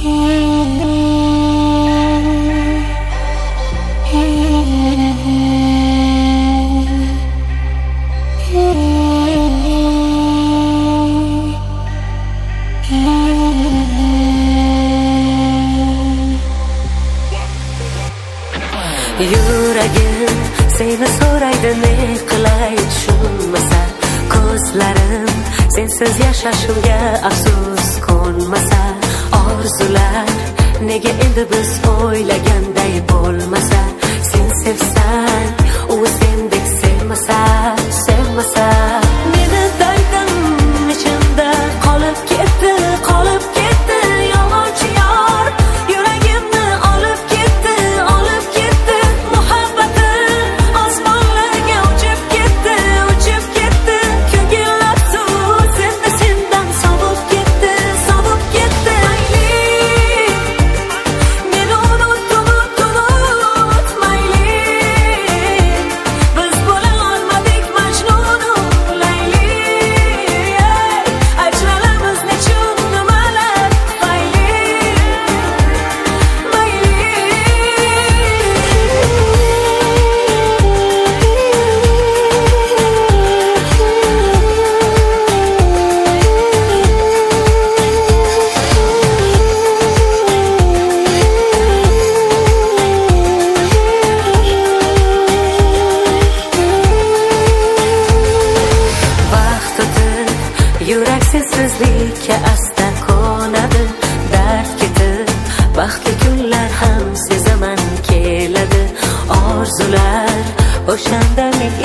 Yuragim seni so'raydi, ne qilay tushunmasa, ko'zlarim sensiz yashashimga afsus qo'nmasa, orzular nega endi biz o'ylaganday bo'lmasa, sen sevsang u sendek sevmasa, sevmasa, meni daydim ichimda qolib ketdi yolg'onchi yor, yuragimni olib ketdi muhabbatim osmonlarga uchib ketdi, ko'ngil afsus endi sendan sovib ketdi, mayli meni unut mayli, biz bo'la olmadik Majnunu Layli, ajralamiz nechun nimalar mayli. Vaqt o'tib yurak sensizlikka asta ko'nadi, dard ketib baxtli kunlar ham sezaman keladi, orzular o'shanda men